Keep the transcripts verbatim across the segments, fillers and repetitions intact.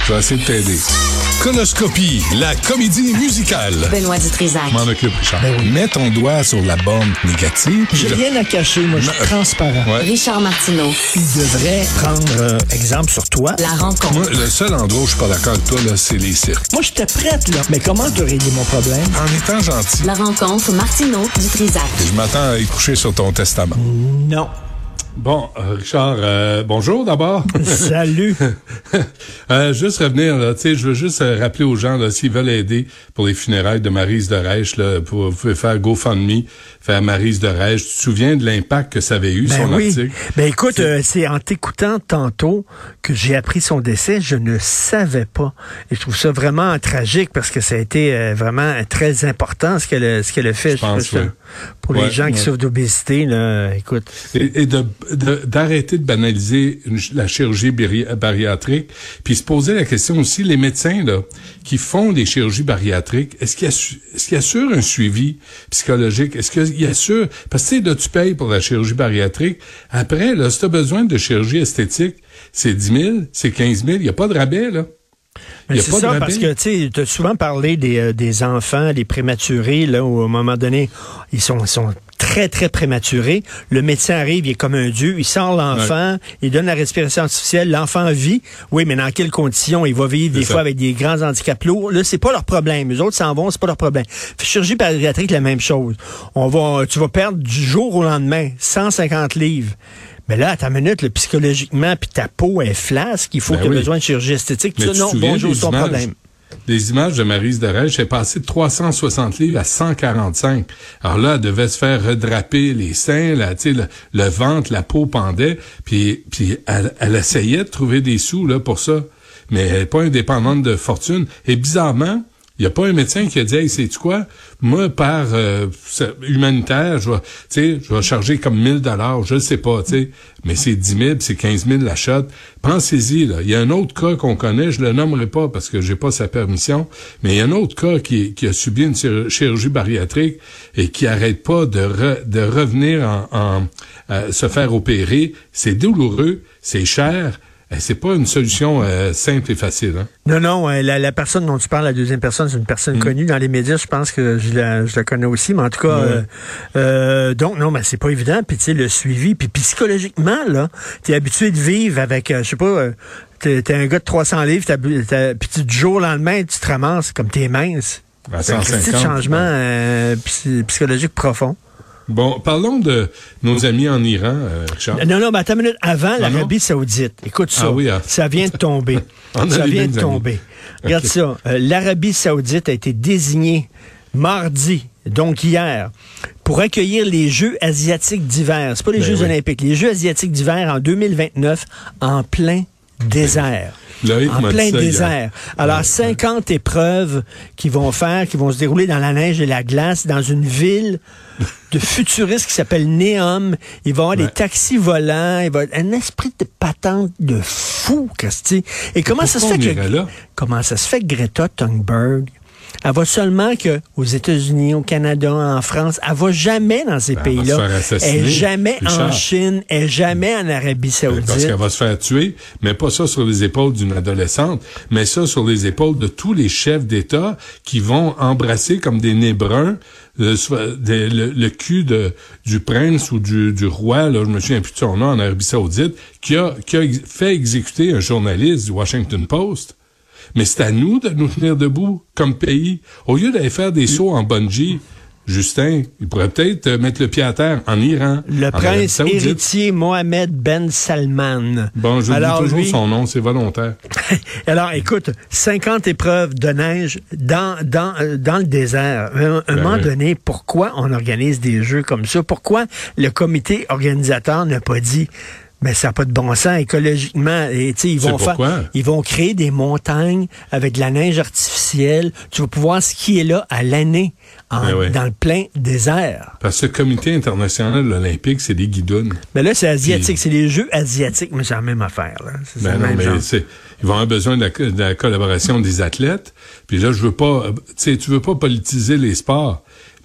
Je vais essayer de t'aider. Conoscopie, la comédie musicale. Benoît Dutrisac. M'en occupe, Richard. Ben oui. Mets ton doigt sur la borne négative. J'ai rien à cacher, moi, je suis transparent. Ouais. Richard Martineau. Il devrait prendre euh, exemple sur toi. La rencontre. Moi, le seul endroit où je suis pas d'accord avec toi, là, c'est les cirques. Moi, j'étais prête, là. Mais comment te régler mon problème? En étant gentil. La rencontre Martineau Dutrisac. Je m'attends à y coucher sur ton testament. Non. Bon, euh, Richard, euh, bonjour d'abord. Salut. euh, juste revenir, là, tu sais, je veux juste euh, rappeler aux gens, là, s'ils veulent aider pour les funérailles de Maryse de Rêche, là, pour, vous pouvez faire GoFundMe, faire Maryse de Rêche. Tu te souviens de l'impact que ça avait eu, Ben son oui. article? Ben écoute, C'est- euh, c'est en t'écoutant tantôt que j'ai appris son décès. Je ne savais pas. Et je trouve ça vraiment tragique parce que ça a été euh, vraiment très important ce qu'elle a, ce qu'elle a fait. Je pense, trouve ça. oui. Pour Ouais, les gens qui ouais. souffrent d'obésité, là, écoute. Et, et de, de- d'arrêter de banaliser une- la chirurgie bari- bariatrique, puis se poser la question aussi, les médecins là qui font des chirurgies bariatriques, est-ce qu'ils assurent, est-ce qu'ils assurent un suivi psychologique? Est-ce qu'ils assurent... Parce que tu sais, là, tu payes pour la chirurgie bariatrique. Après, là, si tu as besoin de chirurgie esthétique, c'est dix mille, c'est quinze mille, il n'y a pas de rabais, là. Mais Y a c'est pas de ça, rabais. parce que tu as souvent parlé des, euh, des enfants, des prématurés, là, où à un moment donné, ils sont, ils sont très, très prématurés. Le médecin arrive, il est comme un dieu, il sort l'enfant, il donne la respiration artificielle, l'enfant vit. Oui, mais dans quelles conditions? Il va vivre des C'est fois ça. avec des grands handicaps lourds. Là, c'est pas leur problème. Les autres s'en vont, c'est pas leur problème. Chirurgie bariatrique, la même chose. On va, tu vas perdre du jour au lendemain cent cinquante livres. Mais là, à ta minute, là, psychologiquement, puis ta peau est flasque, il faut Ben qu'il y ait oui. besoin de chirurgie esthétique. Mais Ça, tu te non, souviens bonjour, des c'est ton images? problème. Les images de Maryse de Rêche, elle est passée de trois cent soixante livres à cent quarante-cinq. Alors là, elle devait se faire redraper les seins, là, tu sais, le, le ventre, la peau pendait, puis, puis elle, elle essayait de trouver des sous là pour ça. Mais elle n'est pas indépendante de fortune. Et bizarrement, il n'y a pas un médecin qui a dit, hey, sais-tu quoi? Moi, par euh, humanitaire, je vais, tu sais, je vais charger comme mille dollars, je ne sais pas, tu sais. Mais c'est dix mille, c'est quinze mille la shot. Pensez-y, là. Il y a un autre cas qu'on connaît, je le nommerai pas parce que j'ai pas sa permission, mais il y a un autre cas qui, qui a subi une chir- chirurgie bariatrique et qui arrête pas de, re, de revenir en, en euh, se faire opérer. C'est douloureux, c'est cher. Eh, c'est pas une solution euh, simple et facile, hein? Non, non, euh, la, la personne dont tu parles, la deuxième personne, c'est une personne Mm. connue dans les médias. Je pense que je la, je la connais aussi, mais en tout cas, Ouais. euh, euh, donc non, mais c'est pas évident. Puis tu sais, le suivi, puis psychologiquement là, t'es habitué de vivre avec, euh, je sais pas, euh, t'es, t'es un gars de trois cents livres, t'as, t'as, puis tu, du jour au lendemain, tu te ramasses comme t'es mince. À C'est un cent cinquante. petit changement euh, psy- psychologique profond. Bon, parlons de nos amis en Iran, euh, Richard. Non, non, mais attends une minute. Avant, Ah, non? l'Arabie Saoudite. Écoute ça. Ah oui, ah. Ça vient de tomber. On a ça les vient mêmes de amis. tomber. Regarde Ok. ça. Euh, L'Arabie Saoudite a été désignée mardi, donc hier, pour accueillir les Jeux asiatiques d'hiver. C'est pas les Ben Jeux oui. olympiques. Les Jeux asiatiques d'hiver en deux mille vingt-neuf en plein désert. Loïc En m'a dit plein ça hier. désert. Alors, Ouais. cinquante épreuves qui vont faire, qui vont se dérouler dans la neige et la glace, dans une ville de futuristes qui s'appelle Neom. Il va y avoir Ouais. des taxis volants. Il va y avoir un esprit de patente de fou, Christy. Et comment ça se pourquoi fait on que, irait là? comment ça se fait que Greta Thunberg, elle va seulement que aux États-Unis, au Canada, en France, elle va jamais dans ces Ben, elle va pays-là. se faire assassiner, Elle est jamais en Richard. Chine, elle est jamais en Arabie Parce Saoudite. qu'elle va se faire tuer, mais pas ça sur les épaules d'une adolescente, mais ça sur les épaules de tous les chefs d'État qui vont embrasser comme des nez bruns le, de- le, le cul de, du prince ou du, du roi, là, je me souviens plus de son nom, en Arabie Saoudite, qui a, qui a ex- fait exécuter un journaliste du Washington Post. Mais c'est à nous de nous tenir debout comme pays. Au lieu d'aller faire des sauts en bungee, Justin, il pourrait peut-être euh, mettre le pied à terre en Iran. Le en Arabie prince Saoudite. héritier Mohamed Ben Salman. Bon, j'oublie Alors, toujours lui- son nom, c'est volontaire. Alors, écoute, cinquante épreuves de neige dans, dans, euh, dans le désert. À un, un Ben moment oui. donné, pourquoi on organise des jeux comme ça? Pourquoi le comité organisateur n'a pas dit, mais ça n'a pas de bon sens écologiquement. Et, tu sais, ils C'est vont faire, pourquoi? ils vont créer des montagnes avec de la neige artificielle. Tu vas pouvoir skier là à l'année, en- Ben oui. dans le plein désert. Parce que le comité international olympique, c'est des guidounes. Mais là, c'est asiatique. Puis- C'est les Jeux asiatiques, mais c'est la même affaire. Là. C'est Ben le non, même mais genre. c'est, ils vont avoir besoin de la, de la collaboration des athlètes. Puis là, je veux pas, tu sais, tu veux pas politiser les sports,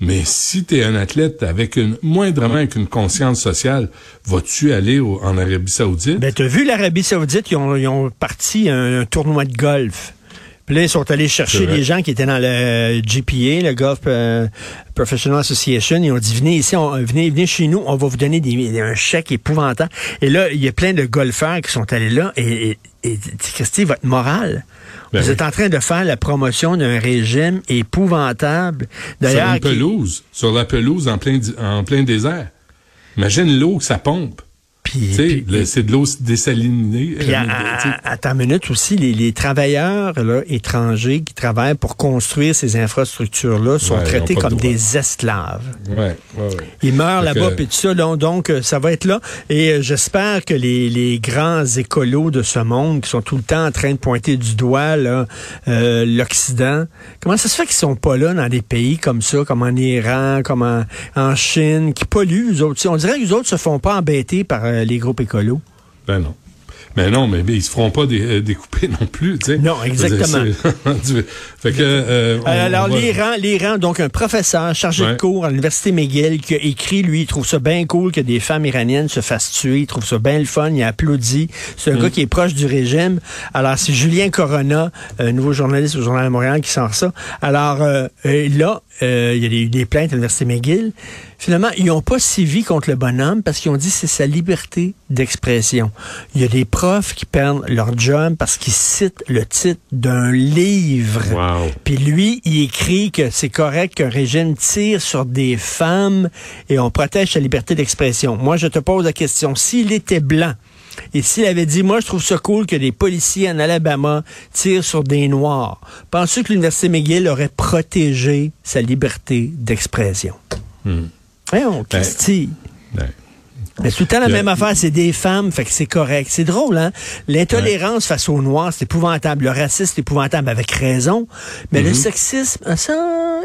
Mais si t'es un athlète avec une, moindrement avec une conscience sociale, vas-tu aller au, en Arabie Saoudite? Ben, t'as vu l'Arabie Saoudite, ils ont, ils ont parti un, un tournoi de golf. Puis là, ils sont allés chercher les gens qui étaient dans le G P A, le Golf euh, Professional Association. Ils ont dit, venez ici, on, venez, venez chez nous, on va vous donner des, un chèque épouvantable. Et là, il y a plein de golfeurs qui sont allés là. Et, et, et Christy, votre morale, ben vous oui. êtes en train de faire la promotion d'un régime épouvantable. D'ailleurs, sur une qui... pelouse, sur la pelouse en plein, en plein désert. Imagine l'eau que ça pompe. Puis, puis, le, c'est de l'eau dessalinée. Puis à, à, à ta minute aussi, les, les travailleurs là, étrangers qui travaillent pour construire ces infrastructures-là sont ouais, traités comme des esclaves. Ouais, ouais, ouais. Ils meurent fait là-bas, que... puis tout ça. Donc, donc, ça va être là. Et euh, j'espère que les, les grands écolos de ce monde qui sont tout le temps en train de pointer du doigt là, euh, l'Occident, comment ça se fait qu'ils sont pas là dans des pays comme ça, comme en Iran, comme en, en Chine, qui polluent, eux autres? On dirait que les autres se font pas embêter par euh, les groupes écolos. Ben non. Mais non, mais, mais ils se feront pas dé, euh, découper non plus, tu sais. Non, exactement. Fait que, euh, on, Alors, on va... l'Iran, l'Iran, donc un professeur chargé ouais. de cours à l'Université McGill qui a écrit, lui, il trouve ça bien cool que des femmes iraniennes se fassent tuer. Il trouve ça bien le fun, il a applaudi. C'est un mm. gars qui est proche du régime. Alors, c'est Julien Corona, un nouveau journaliste au Journal de Montréal, qui sort ça. Alors, euh, là, euh, il y a eu des plaintes à l'Université McGill. Finalement, ils n'ont pas sévi contre le bonhomme parce qu'ils ont dit que c'est sa liberté d'expression. Il y a des profs qui perdent leur job parce qu'ils citent le titre d'un livre. Wow. Puis lui, il écrit que c'est correct qu'un régime tire sur des femmes et on protège sa liberté d'expression. Moi, je te pose la question, s'il était blanc, et s'il avait dit, moi, je trouve ça cool que des policiers en Alabama tirent sur des Noirs, penses-tu que l'Université McGill aurait protégé sa liberté d'expression? Hmm. Voyons, Christy. Ben, ben. Mais tout le temps la le, même affaire, c'est des femmes, fait que c'est correct. C'est drôle, hein? L'intolérance ouais. face aux Noirs, c'est épouvantable. Le racisme, c'est épouvantable avec raison. Mais mm-hmm. le sexisme, ça...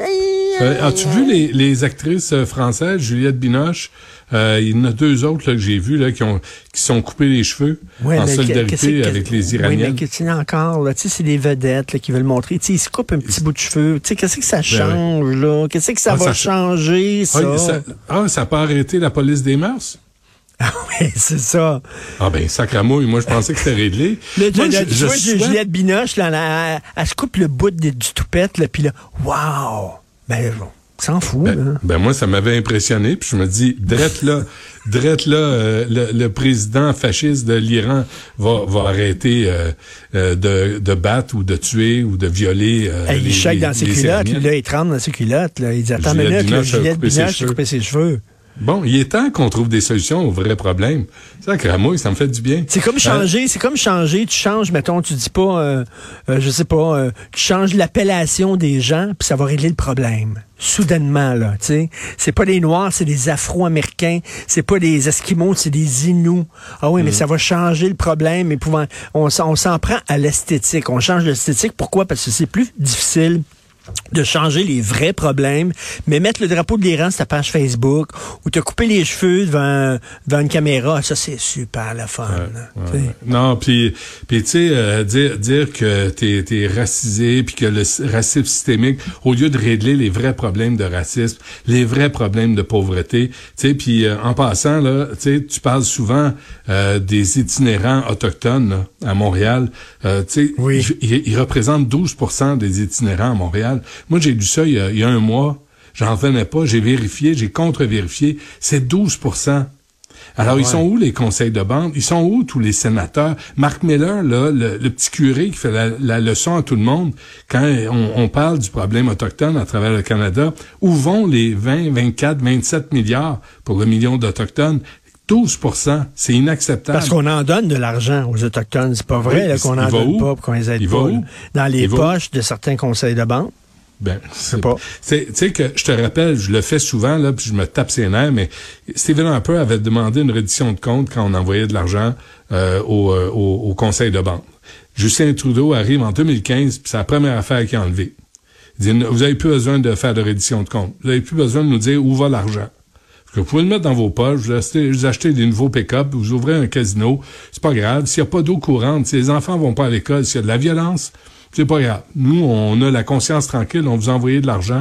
Euh, as-tu vu les, les actrices françaises, Juliette Binoche? Euh, il y en a deux autres là, que j'ai vues là, qui ont qui sont coupés les cheveux ouais, en solidarité que, avec les Iraniens. Oui, mais tu encore, là, tu sais, c'est des vedettes là, qui veulent montrer. Tu sais, ils se coupent un petit bout de cheveux. Tu sais, qu'est-ce que ça change, ben, là? Qu'est-ce que ça ah, va ça, changer, ça? Ah, ça? Ah, ça n'a pas arrêté la police des mœurs? Ah oui, c'est ça. Ah ben, sacramouille, moi je pensais que c'était réglé. Là, moi, là, je, tu je vois, souhaite... Juliette Binoche, là, là, elle, elle se coupe le bout de, du toupette, là, puis là, wow! Ben, bon. S'en fout, ben, là. Ben moi, ça m'avait impressionné, puis je me dis, drette là, drette là, euh, le, le président fasciste de l'Iran va, va arrêter euh, euh, de, de battre ou de tuer ou de violer euh, hey, les, il chèque dans les, ses les culottes, là, il tremble dans ses culottes, là. Il dit, attends, mais là, que Juliette Binoche a coupé ses cheveux. Bon, il est temps qu'on trouve des solutions aux vrais problèmes. Ça, cramouille, ça me fait du bien. C'est comme changer, euh, c'est comme changer, tu changes, mettons, tu dis pas, euh, euh, je sais pas, euh, tu changes l'appellation des gens, puis ça va régler le problème. Soudainement, là, tu sais. C'est pas des Noirs, c'est des Afro-Américains. C'est pas des Esquimaux, c'est des Inuits. Ah oui, mm-hmm. mais ça va changer le problème. Et pouvant, on, on s'en prend à l'esthétique. On change l'esthétique. Pourquoi? Parce que c'est plus difficile de changer les vrais problèmes, mais mettre le drapeau de l'Iran sur ta page Facebook ou te couper les cheveux devant, devant une caméra, ça c'est super le fun. Ouais, ouais. Non, puis puis tu sais euh, dire dire que t'es t'es racisé puis que le racisme systémique, au lieu de régler les vrais problèmes de racisme, les vrais problèmes de pauvreté, tu sais, puis euh, en passant là, tu sais, tu parles souvent euh, des itinérants autochtones là, à Montréal, euh, tu sais, oui. ils, ils représentent douze pour cent des itinérants à Montréal. Moi, j'ai lu ça il y a, il y a un mois. J'en revenais pas. J'ai vérifié, j'ai contre-vérifié. C'est douze pour cent. Alors, ah ouais. Ils sont où les conseils de bande? Ils sont où tous les sénateurs? Marc Miller, là, le, le petit curé qui fait la, la leçon à tout le monde, quand on, on parle du problème autochtone à travers le Canada, où vont les vingt, vingt-quatre, vingt-sept milliards pour le million d'Autochtones? douze pour cent, c'est inacceptable. Parce qu'on en donne de l'argent aux Autochtones. C'est pas vrai oui, là, qu'on n'en donne où? pas pour qu'on les aide il pas. Va où? Dans les il poches de certains conseils de banque. Ben, c'est pas. Tu sais que je te rappelle, je le fais souvent là, puis je me tape ses nerfs, mais Stephen Harper avait demandé une reddition de compte quand on envoyait de l'argent euh, au, euh, au, au conseil de banque. Justin Trudeau arrive en deux mille quinze, puis c'est la première affaire qu'il a enlevée. Il dit, vous avez plus besoin de faire de reddition de compte. Vous avez plus besoin de nous dire où va l'argent. Vous pouvez le mettre dans vos poches, vous achetez, vous achetez des nouveaux pick-up, vous ouvrez un casino, c'est pas grave. S'il n'y a pas d'eau courante, si les enfants vont pas à l'école, s'il y a de la violence, c'est pas grave. Nous, on a la conscience tranquille, on vous a envoyé de l'argent,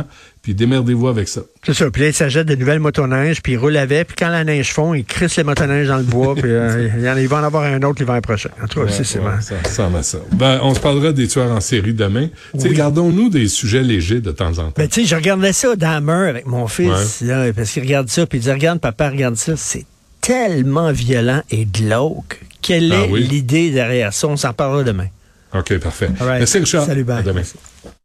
puis démerdez-vous avec ça. C'est ça. Puis là, il s'achète de nouvelles motoneiges, puis il roule avec, puis quand la neige fond, il crisse les motoneiges dans le bois, puis euh, il, y en, il va en avoir un autre l'hiver prochain. En tout cas, ouais, c'est, c'est ouais, vrai. Ça ressemble à ça. Ben, on se parlera des tueurs en série demain. Oui. Tu sais, gardons-nous des sujets légers de temps en temps. Ben, tu sais, je regardais ça Dahmer avec mon fils, ouais. là, parce qu'il regarde ça, puis il dit, regarde, papa, regarde ça, c'est tellement violent et glauque. Quelle ah, est oui? l'idée derrière ça? On s'en parlera demain. OK, parfait. Right. Merci, Richard. Salut, bye. À demain. Merci.